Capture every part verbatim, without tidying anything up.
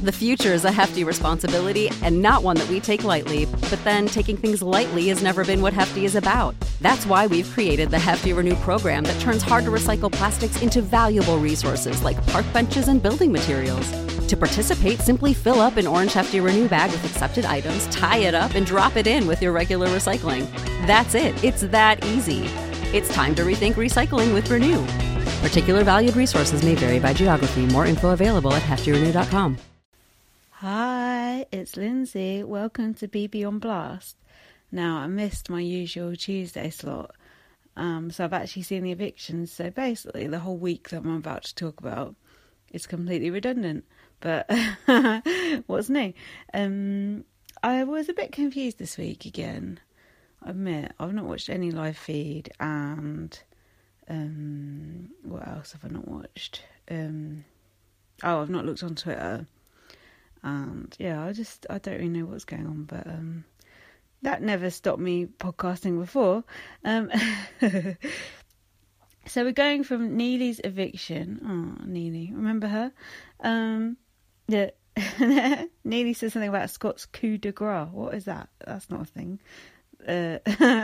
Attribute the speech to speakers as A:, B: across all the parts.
A: The future is a hefty responsibility and not one that we take lightly. But then taking things lightly has never been what Hefty is about. That's why we've created the Hefty Renew program that turns hard-to-recycle plastics into valuable resources like park benches and building materials. To participate, simply fill up an orange Hefty Renew bag with accepted items, tie it up, and drop it in with your regular recycling. That's it. It's that easy. It's time to rethink recycling with Renew. Particular valued resources may vary by geography. More info available at hefty renew dot com.
B: Hi, it's Lindsay. Welcome to B B on Blast. Now, I missed my usual Tuesday slot, um, so I've actually seen the evictions. So basically, the whole week that I'm about to talk about is completely redundant. But what's new? Um, I was a bit confused this week again. I admit, I've not watched any live feed, and um, what else have I not watched? Um, oh, I've not looked on Twitter. And yeah, I just, I don't really know what's going on, but um, that never stopped me podcasting before. Um, so we're going from Neely's eviction. Oh, Neely, remember her? Um, yeah, Neely says something about Scott's coup de grace. What is that? That's not a thing. Uh,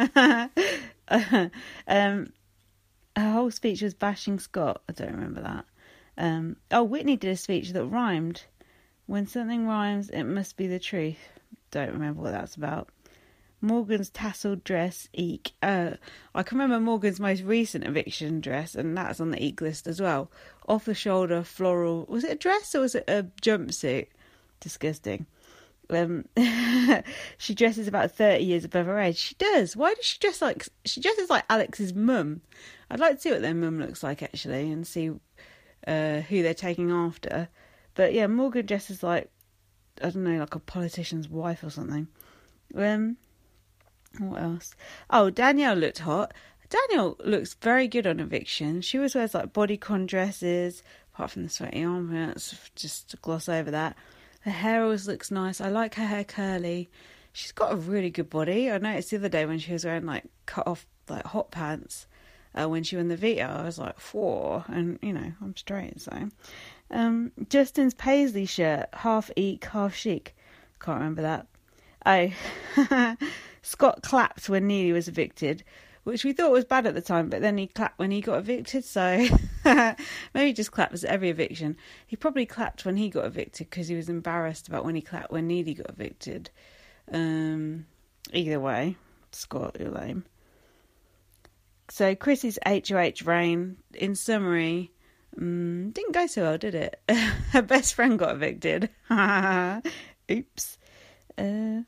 B: um, her whole speech was bashing Scott. I don't remember that. Um, oh, Whitney did a speech that rhymed. When something rhymes, it must be the truth. Don't remember what that's about. Morgan's tasseled dress, eek. Uh, I can remember Morgan's most recent eviction dress, and that's on the eek list as well. Off the shoulder, floral. Was it a dress or was it a jumpsuit? Disgusting. Um, she dresses about thirty years above her age. She does. Why does she dress like... She dresses like Alex's mum. I'd like to see what their mum looks like, actually, and see uh, who they're taking after. But yeah, Morgan dresses like, I don't know, like a politician's wife or something. Um, what else? Oh, Danielle looked hot. Danielle looks very good on eviction. She always wears like bodycon dresses, apart from the sweaty armpits, just to gloss over that. Her hair always looks nice. I like her hair curly. She's got a really good body. I noticed the other day when she was wearing like cut off like hot pants uh, when she won the veto. I was like, four, and you know, I'm straight, so... Um, Justin's Paisley shirt, half eek, half chic. Can't remember that. Oh, Scott clapped when Neely was evicted, which we thought was bad at the time, but then he clapped when he got evicted, so maybe he just claps at every eviction. He probably clapped when he got evicted because he was embarrassed about when he clapped when Neely got evicted. Um, either way, Scott, you're lame. So Chrissy's H O H reign, in summary... Mm, didn't go so well, did it? Her best friend got evicted. Oops. Uh,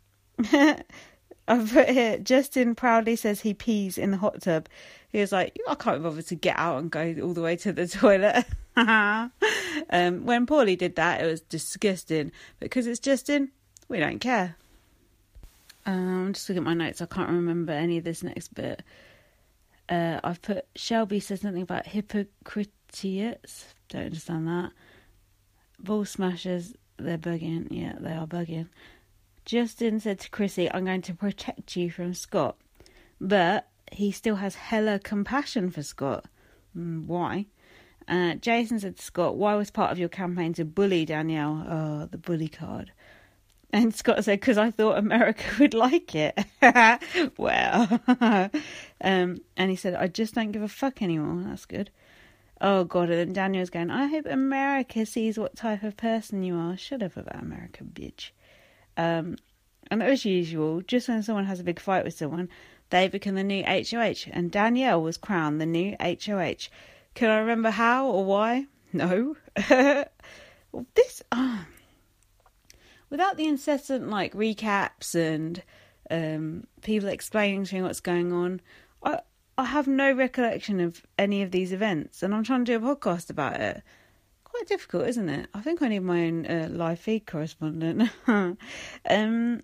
B: I've put here, Justin proudly says he pees in the hot tub. He was like, I can't be bothered to get out and go all the way to the toilet. um, when Paulie did that, it was disgusting. Because it's Justin, we don't care. Um, I'm just looking at my notes. I can't remember any of this next bit. Uh, I've put, Shelby says something about hypocrite. Don't understand that. Ball smashers, they're bugging. Yeah, they are bugging. Justin said to Chrissy, I'm going to protect you from Scott. But he still has hella compassion for Scott. Mm, why? Uh, Jason said to Scott, why was part of your campaign to bully Danielle? Oh, the bully card. And Scott said, because I thought America would like it. Well. um, and he said, I just don't give a fuck anymore. That's good. Oh, God. And then Daniel's going, I hope America sees what type of person you are. Shut up about America, bitch. Um, and as usual, just when someone has a big fight with someone, they become the new H O H. And Danielle was crowned the new H O H. Can I remember how or why? No. Well, this... Oh. Without the incessant, like, recaps and um, people explaining to me what's going on, I I have no recollection of any of these events, and I'm trying to do a podcast about it. Quite difficult, isn't it? I think I need my own uh, live feed correspondent. um,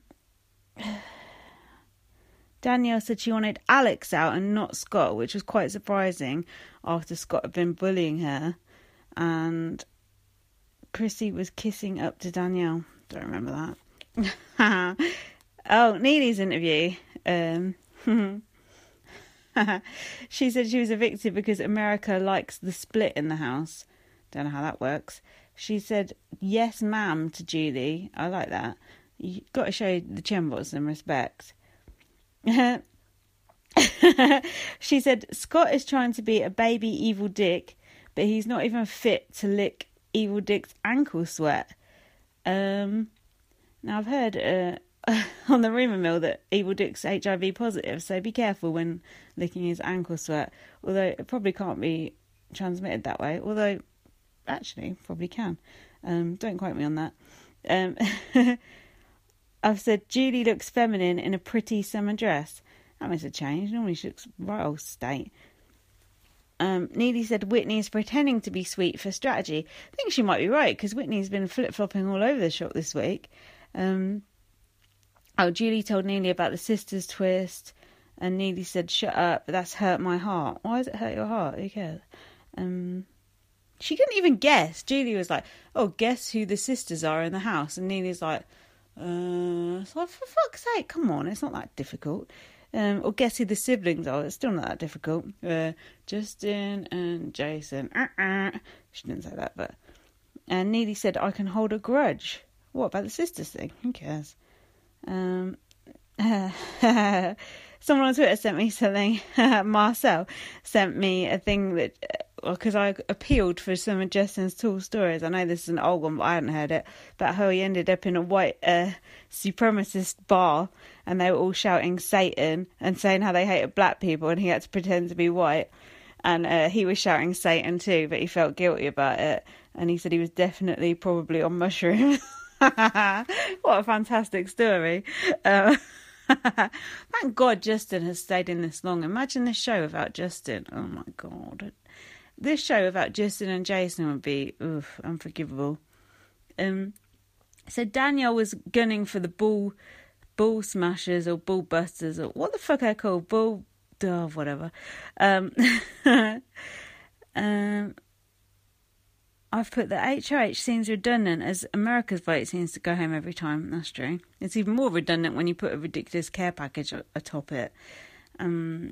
B: Danielle said she wanted Alex out and not Scott, which was quite surprising after Scott had been bullying her. And Chrissy was kissing up to Danielle. Don't remember that. Oh, Neely's interview. Um, she said she was evicted because America likes the split in the house. Don't know how that works. She said, yes, ma'am, to Julie. I like that. You've got to show the Chimbots some respect. She said, Scott is trying to be a baby evil dick, but he's not even fit to lick evil dick's ankle sweat. Um, now, I've heard uh, on the rumour mill that evil dick's H I V positive, so be careful when licking his ankle sweat. Although it probably can't be transmitted that way. Although, actually, probably can. Um, don't quote me on that. Um, I've said, Julie looks feminine in a pretty summer dress. That makes a change. Normally she looks right old state. Um, Neely said Whitney is pretending to be sweet for strategy. I think she might be right, because Whitney's been flip-flopping all over the shop this week. Um, oh, Julie told Neely about the sisters twist, and Neely said, shut up, that's hurt my heart. Why does it hurt your heart? Who cares? Um, she couldn't even guess. Julie was like, oh, guess who the sisters are in the house? And Neely's like, uh, so for fuck's sake, come on, it's not that difficult. Um, or guess who the siblings are. It's still not that difficult. Uh, Justin and Jason. Uh-uh. She didn't say that, but... And Neely said, I can hold a grudge. What about the sisters thing? Who cares? Um, someone on Twitter sent me something. Marcel sent me a thing that... Because I appealed for some of Justin's tall stories. I know this is an old one, but I hadn't heard it. About how he ended up in a white uh, supremacist bar, and they were all shouting Satan and saying how they hated black people, and he had to pretend to be white. And uh, he was shouting Satan too, but he felt guilty about it. And he said he was definitely probably on mushrooms. What a fantastic story. Uh, thank God Justin has stayed in this long. Imagine this show without Justin. Oh my God. This show without Justin and Jason would be oof, unforgivable. Um, so Danielle was gunning for the ball, ball smashers or ball busters or what the fuck they're called, ball, oh, whatever. Um, um, I've put that H O H seems redundant as America's vote seems to go home every time. That's true. It's even more redundant when you put a ridiculous care package atop it. Um.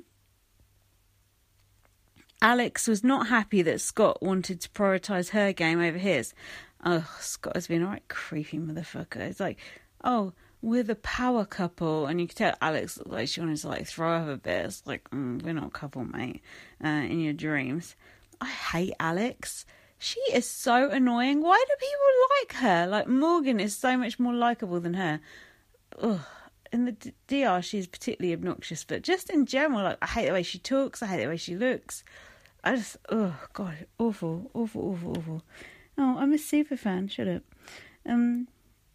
B: Alex was not happy that Scott wanted to prioritise her game over his. Oh, Scott has been a right creepy motherfucker. It's like, oh, we're the power couple. And you could tell Alex, like, she wanted to, like, throw up a bit. It's like, mm, we're not a couple, mate, uh, in your dreams. I hate Alex. She is so annoying. Why do people like her? Like, Morgan is so much more likeable than her. Ugh. In the D R, she's particularly obnoxious. But just in general, like, I hate the way she talks. I hate the way she looks. I just, oh, God, awful, awful, awful, awful. Oh, I'm a super fan, shut up. Um,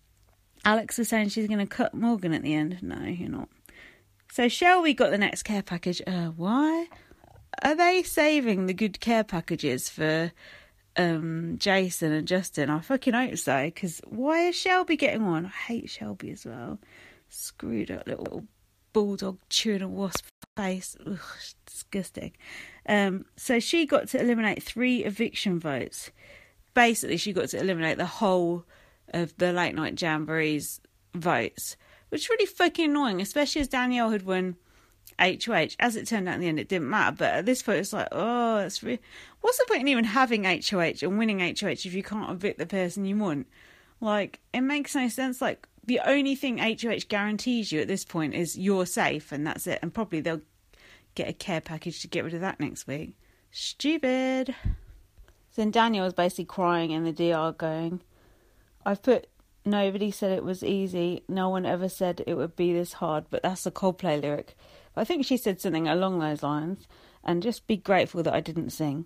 B: Alex was saying she's going to cut Morgan at the end. No, you're not. So Shelby got the next care package. Uh, why? Are they saving the good care packages for um, Jason and Justin? I fucking hope so, because why is Shelby getting one? I hate Shelby as well. Screwed up little bulldog chewing a wasp face. Ugh, disgusting. Um, so she got to eliminate three eviction votes. Basically, she got to eliminate the whole of the late night jamboree's votes, which is really fucking annoying, especially as Danielle had won H O H. As it turned out in the end, it didn't matter. But at this point, it's like, oh, it's re- what's the point in even having H O H and winning H O H if you can't evict the person you want? Like, it makes no sense. Like, the only thing H O H guarantees you at this point is you're safe, and that's it. And probably they'll get a care package to get rid of that next week. Stupid. Then Daniel was basically crying in the D R going, I've put, nobody said it was easy. No one ever said it would be this hard. But that's a Coldplay lyric. But I think she said something along those lines. And just be grateful that I didn't sing.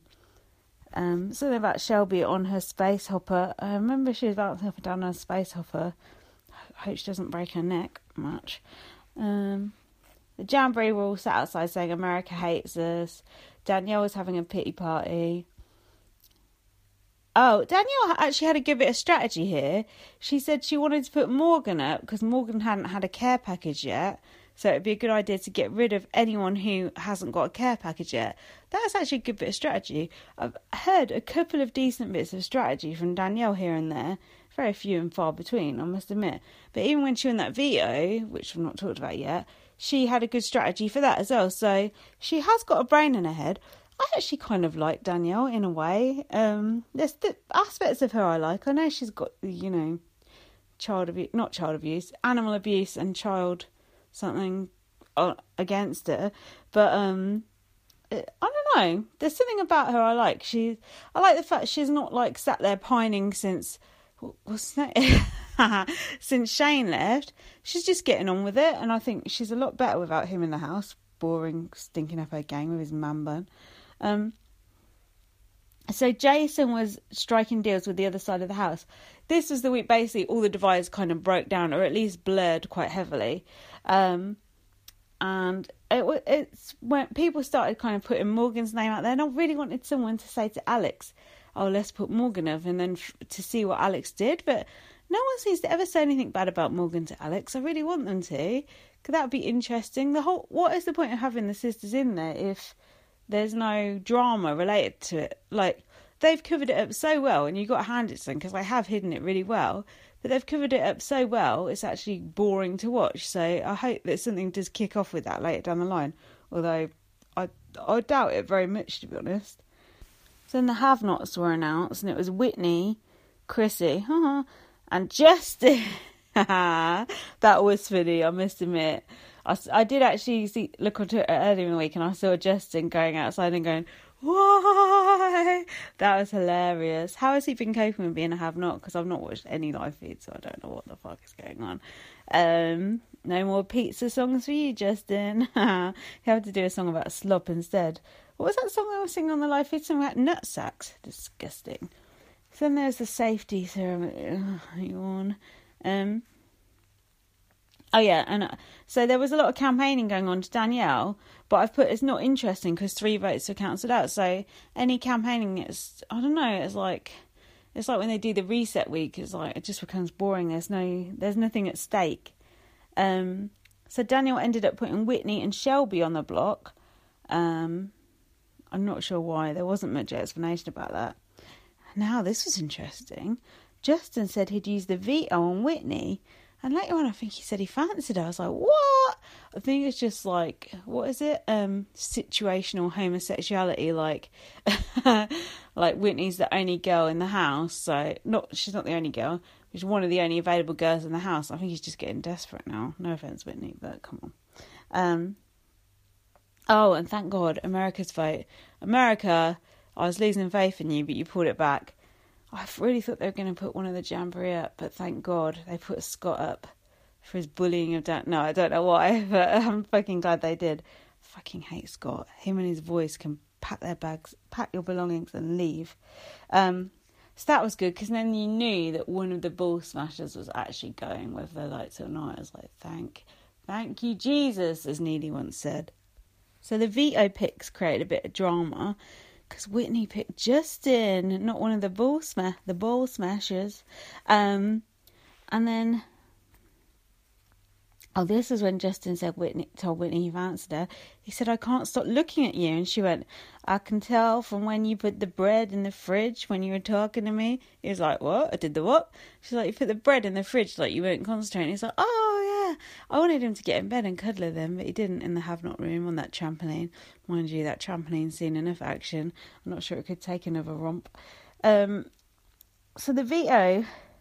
B: Um, something about Shelby on her space hopper. I remember she was bouncing up and down on a space hopper. I hope she doesn't break her neck much. Um, the Jamboree were all sat outside saying America hates us. Danielle was having a pity party. Oh, Danielle actually had a good bit of strategy here. She said she wanted to put Morgan up because Morgan hadn't had a care package yet. So it'd be a good idea to get rid of anyone who hasn't got a care package yet. That's actually a good bit of strategy. I've heard a couple of decent bits of strategy from Danielle here and there. Very few and far between, I must admit. But even when she won that veto, which I've not talked about yet, she had a good strategy for that as well. So she has got a brain in her head. I actually kind of like Danielle in a way. Um, there's the aspects of her I like. I know she's got, you know, child abuse, not child abuse, animal abuse and child something against her. But um, I don't know. There's something about her I like. She, I like the fact she's not like sat there pining since, what's that? since Shane left. She's just getting on with it, and I think she's a lot better without him in the house. Boring, stinking up her gang with his man bun. Um, so Jason was striking deals with the other side of the house. This was the week basically all the divides kind of broke down, or at least blurred quite heavily. Um, and it, it's when people started kind of putting Morgan's name out there, and I really wanted someone to say to Alex, oh, let's put Morgan up, and then f- to see what Alex did. But no one seems to ever say anything bad about Morgan to Alex. I really want them to, because that would be interesting. The whole, what is the point of having the sisters in there if there's no drama related to it? Like, they've covered it up so well, and you've got to hand it to them, because they have hidden it really well, but they've covered it up so well, it's actually boring to watch. So I hope that something does kick off with that later down the line, although I, I doubt it very much, to be honest. So then the have-nots were announced, and it was Whitney, Chrissy, and Justin. That was funny, I must admit. I, I did actually see, look on Twitter earlier in the week, and I saw Justin going outside and going, why? That was hilarious. How has he been coping with being a have-not? Because I've not watched any live feed, so I don't know what the fuck is going on. Um, no more pizza songs for you, Justin. You have to do a song about slop instead. What was that song I was singing on the live feed? Something about nutsacks. Disgusting. So then there's the safety ceremony. Yawn. Um, oh yeah, and uh, so there was a lot of campaigning going on to Danielle, but I've put it's not interesting because three votes were cancelled out. So any campaigning is, I don't know, it's like it's like when they do the reset week. It's like it just becomes boring. There's no, there's nothing at stake. Um, so Danielle ended up putting Whitney and Shelby on the block. Um, I'm not sure why. There wasn't much explanation about that. Now this was interesting. Justin said he'd use the veto on Whitney, and later on I think he said he fancied her. I was like, what? I think it's just like, what is it? Um, situational homosexuality, like like Whitney's the only girl in the house, so not she's not the only girl, she's one of the only available girls in the house. I think he's just getting desperate now. No offence, Whitney, but come on. Um, oh, and thank God, America's vote. America, I was losing faith in you, but you pulled it back. I really thought they were going to put one of the Jamboree up, but thank God they put Scott up for his bullying of Dan. No, I don't know why, but I'm fucking glad they did. I fucking hate Scott. Him and his voice can pack their bags, pack your belongings and leave. Um, so that was good, because then you knew that one of the ball smashers was actually going, whether they liked it or not. I was like, thank, thank you, Jesus, as Neely once said. So the veto picks created a bit of drama, because Whitney picked Justin, not one of the ball sma- the ball smashers. Um, and then, oh, this is when Justin said Whitney told Whitney he fancied her. He said, I can't stop looking at you. And she went, I can tell from when you put the bread in the fridge when you were talking to me. He was like, what? I did the what? She's like, you put the bread in the fridge like you weren't concentrating. He's like, oh, yeah. I wanted him to get in bed and cuddle with him, but he didn't in the have-not room on that trampoline. Mind you, that trampoline seen enough action. I'm not sure it could take another romp. Um, so the veto...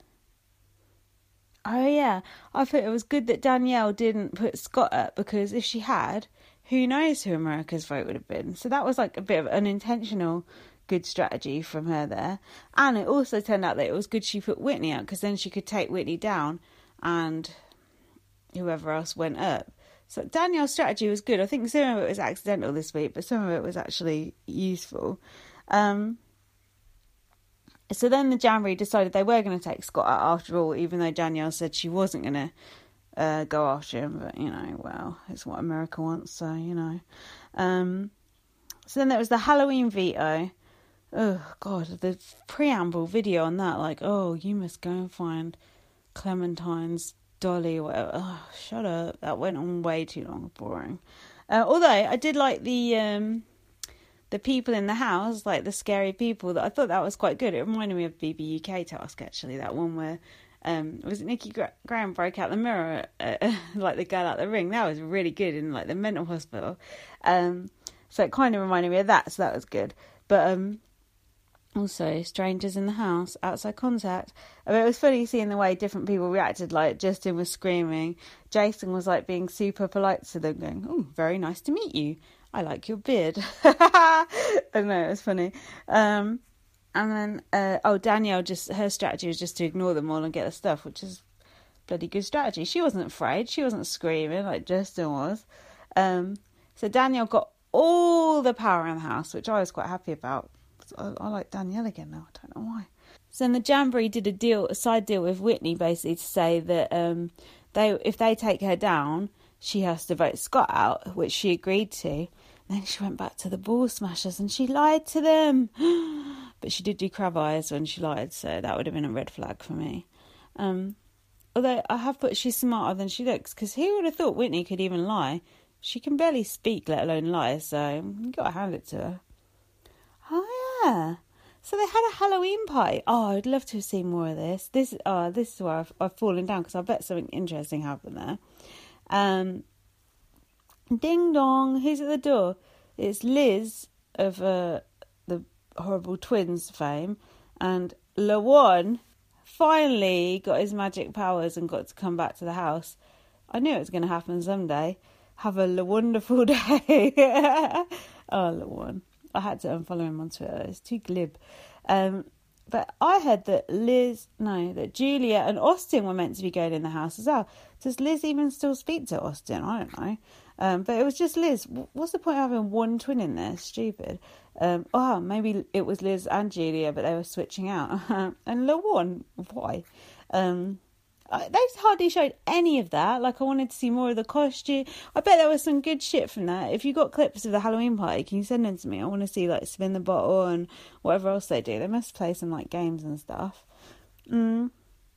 B: Oh, yeah. I thought it was good that Danielle didn't put Scott up, because if she had, who knows who America's vote would have been. So that was like a bit of an intentional good strategy from her there. And it also turned out that it was good she put Whitney up, because then she could take Whitney down and whoever else went up. So Danielle's strategy was good. I think some of it was accidental this week, but some of it was actually useful. Um, so then the Jamboree decided they were going to take Scott out after all, even though Danielle said she wasn't going to uh, go after him. But, you know, well, it's what America wants, so, you know. Um, so then there was the Halloween veto. Oh, God, the preamble video on that, like, oh, you must go and find Clementine's dolly or whatever. Oh, shut up. That went on way too long. Boring. Uh, although I did like the um, the people in the house, like the scary people. That I thought that was quite good. It reminded me of B B U K Task, actually. That one where um, was it Nikki Gra- Graham broke out the mirror, uh, like the girl out the ring. That was really good in like the mental hospital. Um, So it kind of reminded me of that, so that was good. But um, also, strangers in the house, outside contact. I mean, it was funny seeing the way different people reacted. Like, Justin was screaming. Jason was, like, being super polite to them, going, oh, very nice to meet you. I like your beard. I know, it was funny. Um, and then, uh, oh, Danielle, just her strategy was just to ignore them all and get the stuff, which is bloody good strategy. She wasn't afraid. She wasn't screaming like Justin was. Um, so Danielle got all the power in the house, which I was quite happy about. I, I like Danielle again now. I don't know why. So then the Jamboree did a deal, a side deal with Whitney, basically to say that um, they, if they take her down, she has to vote Scott out, which she agreed to. And then she went back to the Ball Smashers and she lied to them. But she did do crab eyes when she lied, so that would have been a red flag for me. Um, although I have put she's smarter than she looks, because who would have thought Whitney could even lie? She can barely speak, let alone lie, so you got to hand it to her. Oh, yeah. So they had a Halloween party. Oh, I'd love to have seen more of this. This, oh, this is where I've, I've fallen down, because I bet something interesting happened there. Um, ding dong, who's at the door? It's Liz of uh, the Horrible Twins fame, and Lawan finally got his magic powers and got to come back to the house. I knew it was going to happen someday. Have a wonderful day. Oh, Lawan. I had to unfollow him on Twitter. It's too glib. Um, but I heard that Liz, no, that Julia and Austin were meant to be going in the house as well. Does Liz even still speak to Austin? I don't know. Um, but it was just Liz. What's the point of having one twin in there? Stupid. Um, oh, maybe it was Liz and Julia, but they were switching out. And Lawan, why? Um, they hardly showed any of that. Like, I wanted to see more of the costume. I bet there was some good shit from that. If you got clips of the Halloween party, can you send them to me? I want to see, like, spin the bottle and whatever else they do. They must play some, like, games and stuff. Mm.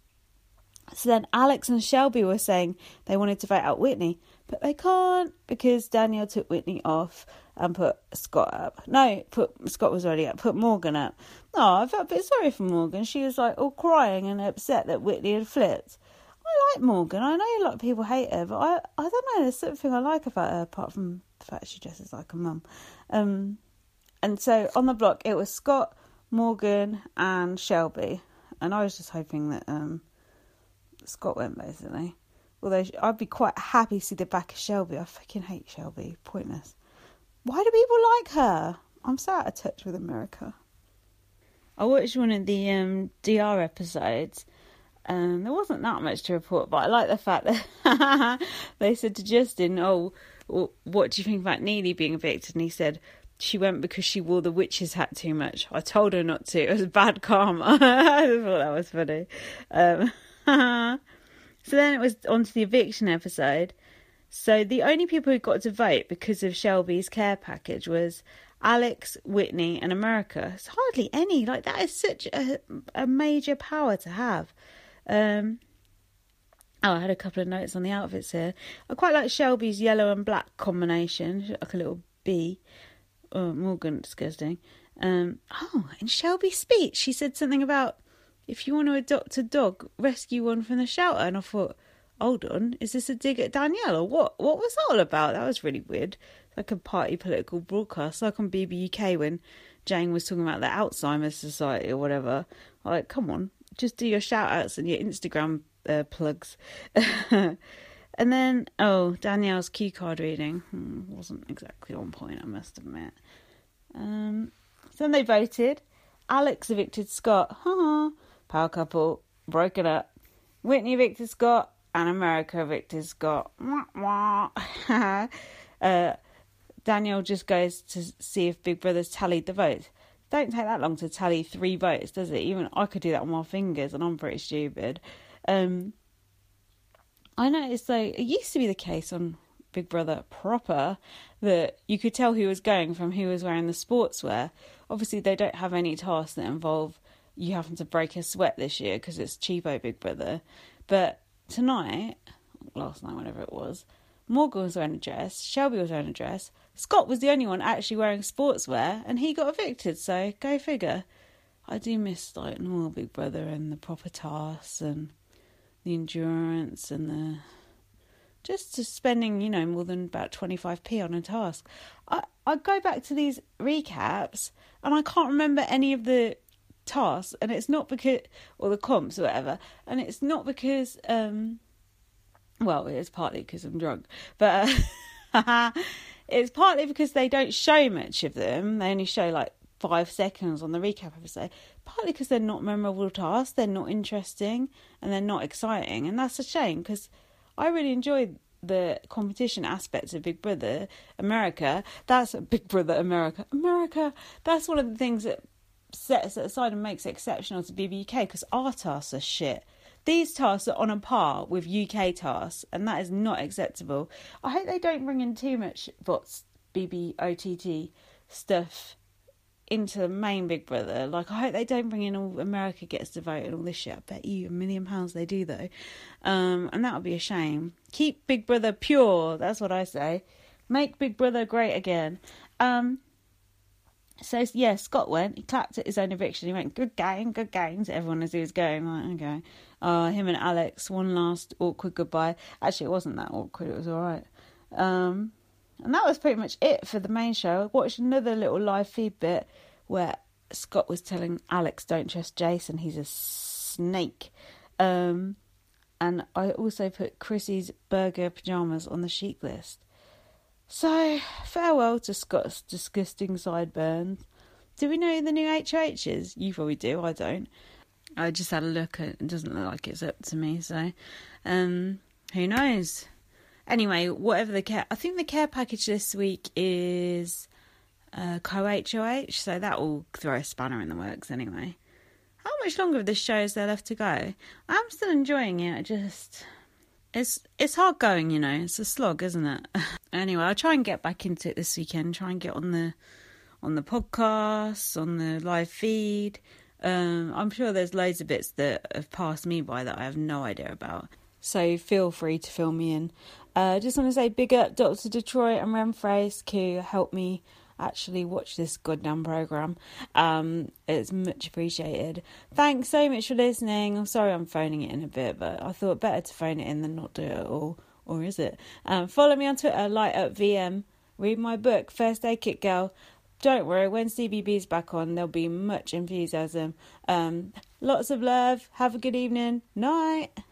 B: So then Alex and Shelby were saying they wanted to vote out Whitney, but they can't because Danielle took Whitney off and put Scott up. No, put Scott was already up. Put Morgan up. Oh, I felt a bit sorry for Morgan. She was like all crying and upset that Whitney had flipped. I like Morgan. I know a lot of people hate her, but I, I don't know. There's something I like about her apart from the fact she dresses like a mum. Um, and so on the block it was Scott, Morgan, and Shelby, and I was just hoping that um, Scott went basically. Although I'd be quite happy to see the back of Shelby. I fucking hate Shelby. Pointless. Why do people like her? I'm so out of touch with America. I watched one of the um, D R episodes, and there wasn't that much to report, but I like the fact that they said to Justin, oh, well, what do you think about Neely being evicted? And he said, she went because she wore the witch's hat too much. I told her not to. It was bad karma. I thought that was funny. Um, so then it was on to the eviction episode. So the only people who got to vote because of Shelby's care package was Alex, Whitney and America. It's hardly any. Like, that is such a, a major power to have. Um, oh, I had a couple of notes on the outfits here. I quite like Shelby's yellow and black combination, like a little bee. Oh, Morgan, disgusting. Um, oh, in Shelby's speech, she said something about, if you want to adopt a dog, rescue one from the shelter. And I thought, hold on, is this a dig at Danielle or what? What was that all about? That was really weird. Like a party political broadcast, like on B B U K when Jane was talking about the Alzheimer's Society or whatever. Like, come on, just do your shout outs and your Instagram uh, plugs. And then, oh, Danielle's cue card reading hmm, wasn't exactly on point, I must admit. Um, so then they voted. Alex evicted Scott. Ha Power couple, broken up. Whitney evicted Scott, and America evicted Scott. Wah, wah. uh, Danielle just goes to see if Big Brother's tallied the votes. Don't take that long to tally three votes, does it? Even I could do that on my fingers, and I'm pretty stupid. Um, I noticed, though, it used to be the case on Big Brother proper that you could tell who was going from who was wearing the sportswear. Obviously, they don't have any tasks that involve you having to break a sweat this year because it's cheapo Big Brother. But tonight, last night, whenever it was, Morgan was wearing a dress, Shelby was wearing a dress, Scott was the only one actually wearing sportswear, and he got evicted, so go figure. I do miss, like, normal Big Brother and the proper tasks and the endurance and the just to spending, you know, more than about twenty-five p on a task. I, I go back to these recaps and I can't remember any of the tasks, and it's not because, or the comps or whatever, and it's not because, um, well, it is partly because I'm drunk, but uh, it's partly because they don't show much of them. They only show like five seconds on the recap episode, partly because they're not memorable tasks, they're not interesting, and they're not exciting, and that's a shame, because I really enjoyed the competition aspects of Big Brother America. That's Big Brother America. America, that's one of the things that sets it aside and makes it exceptional to B B U K, because our tasks are shit. These tasks are on a par with U K tasks, and that is not acceptable. I hope they don't bring in too much bots, B B O T T stuff into the main Big Brother. Like, I hope they don't bring in all America gets to vote and all this shit. I bet you a million pounds they do, though. Um, and that would be a shame. Keep Big Brother pure. That's what I say. Make Big Brother great again. Um, so, yeah, Scott went. He clapped at his own eviction. He went, good game, good game, to everyone as he was going. Like, okay. Uh, him and Alex, one last awkward goodbye. Actually, it wasn't that awkward. It was all right. Um... And that was pretty much it for the main show. I watched another little live feed bit where Scott was telling Alex, don't trust Jason, he's a snake. Um, and I also put Chrissy's burger pyjamas on the chic list. So, farewell to Scott's disgusting sideburns. Do we know the new H O H is? You probably do, I don't. I just had a look and it doesn't look like it's up to me, so um, who knows? Anyway, whatever the care... I think the care package this week is uh, co-H O H, so that will throw a spanner in the works anyway. How much longer of this show is there left to go? I'm still enjoying it, I just... It's it's hard going, you know. It's a slog, isn't it? Anyway, I'll try and get back into it this weekend. Try and get on the on the podcast, on the live feed. Um, I'm sure there's loads of bits that have passed me by that I have no idea about. So feel free to fill me in. I uh, just want to say big up Doctor Detroit and Renfrace who helped me actually watch this goddamn programme. Um, it's much appreciated. Thanks so much for listening. I'm sorry I'm phoning it in a bit, but I thought better to phone it in than not do it at all. Or is it? Um, follow me on Twitter, light up V M. Read my book, First Aid Kit Girl. Don't worry, when C B B's back on, there'll be much enthusiasm. Um, lots of love. Have a good evening. Night.